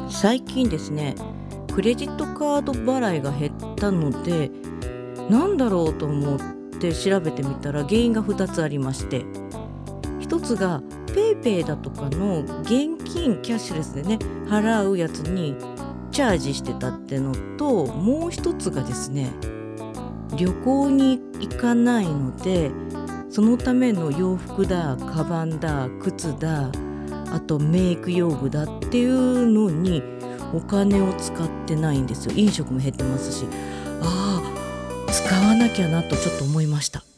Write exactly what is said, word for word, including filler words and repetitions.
最近ですね、クレジットカード払いが減ったので、なんだろうと思って調べてみたら原因がふたつありまして、一つが PayPay だとかの現金キャッシュレスでね払うやつにチャージしてたってのと、もう一つがですね、旅行に行かないのでそのための洋服だ、カバンだ、靴だ、あとメイク用具だっていうのにお金を使ってないんですよ。飲食も減ってますし、ああ使わなきゃなとちょっと思いました。